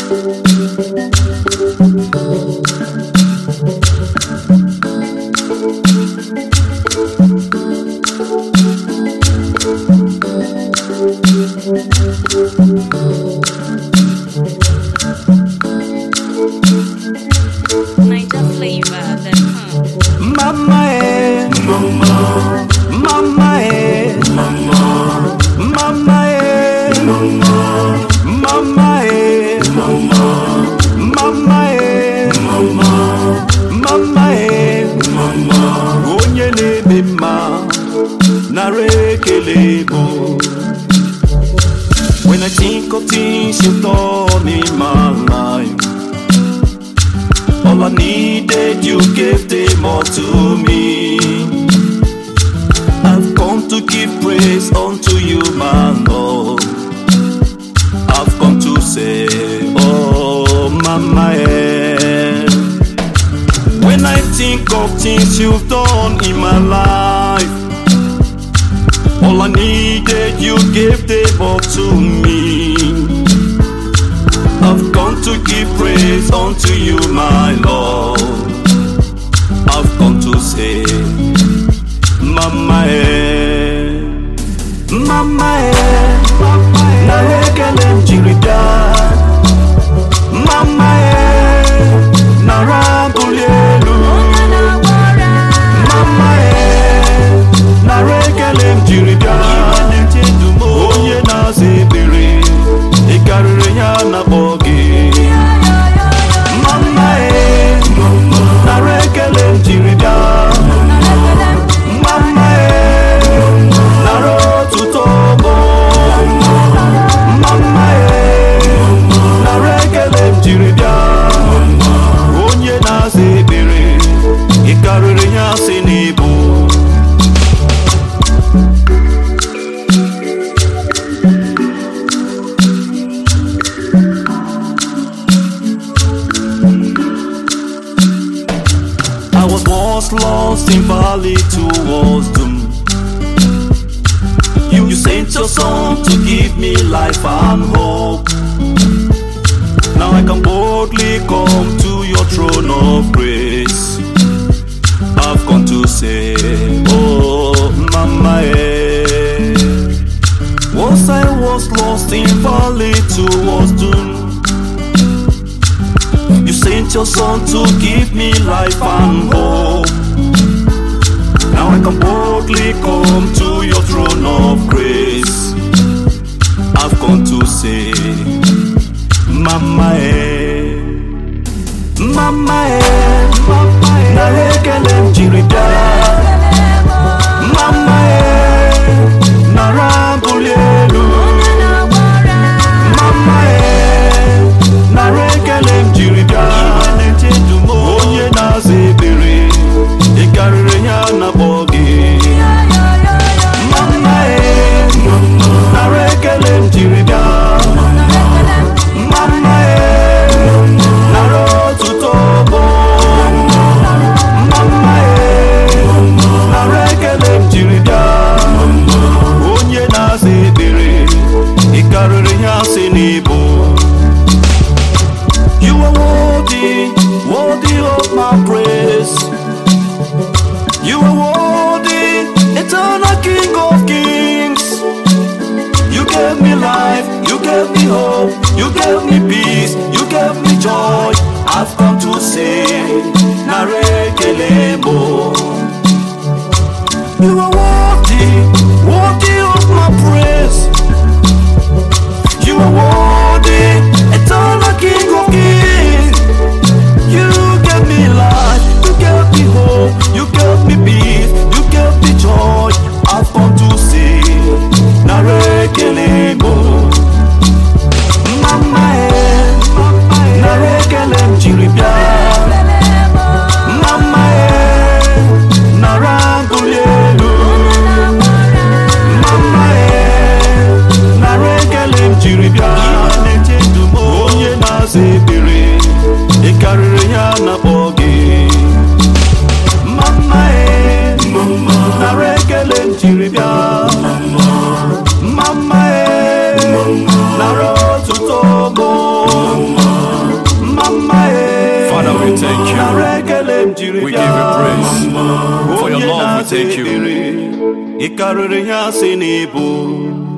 When I think of things you've done in my life, all I needed, you gave them all to me. I've come to give praise unto you, my Lord. I've come to say, oh, Mama, when I think of things you've done in my life, all I needed, you gave them all to me. I've come to give praise unto you, my Lord. I've come to say, Mama, Mama, Narekelem Jirida, Mama, Narambulelu, Mama, Narekelem Jirida, Oye na zebere, Ikarire na bogi. Mama, Narekelem Jirida, Mama, Naro tutobo, Mama, Narekelem Jirida, Oye na zebere, Ikarire sinibu. Lost in valley towards doom. You sent your son to give me life and hope. Now I can boldly come to your throne of grace. I've come to say, oh, Mama, once I was lost in valley towards doom, you sent your son to give me life and hope. Now I can boldly come to your throne of grace. I've come to say, Mama, Mama, Narekelem Jirida, Mama, Narambulelu, Mama, Narekelem Jirida, Oye na zebere, Ikarire na bogi. Mama, Narekelem Jirida, Mama, Naro tutobo, Mama, Narekelem Jirida, Oye na zebere, Ikarire sinibu. You are worthy, worthy of my praise. You are worthy, eternal King of Kings. You gave me life, you gave me hope, you gave me peace, you gave me joy. I've come to say, Narekelemo. You are worthy, worthy of my praise. You are worthy, eternal King of Kings. You gave me life, you gave me hope, you gave me peace, you gave me joy. I've come to say, Narekelemo. Mama, Narekelem Jirida, Mama, Narambulelu, Mama, Narekelem Jirida, Oye na zebere, Ikarire na bogi. Mama, Narekelem Jirida, Mama, Naro tutobo, we thank you. We give you praise. For your love, we thank you. Ikarịrị ya si n'ibu